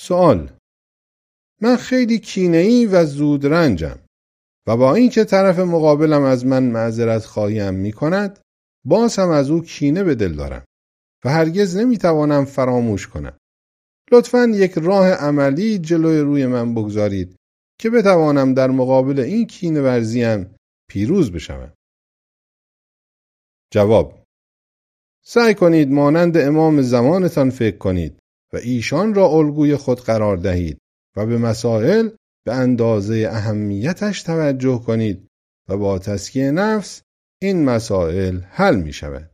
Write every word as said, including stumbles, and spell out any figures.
سوال: من خیلی کینه‌ای و زود رنجم و با اینکه طرف مقابلم از من معذرت خواهیم می کند، باز هم از او کینه به دل دارم و هرگز نمیتوانم فراموش کنم. لطفاً یک راه عملی جلوی روی من بگذارید که بتوانم در مقابل این کینه ورزیم پیروز بشوم. جواب: سعی کنید مانند امام زمانتان فکر کنید و ایشان را الگوی خود قرار دهید و به مسائل به اندازه اهمیتش توجه کنید و با تزکیه نفس این مسائل حل می شود.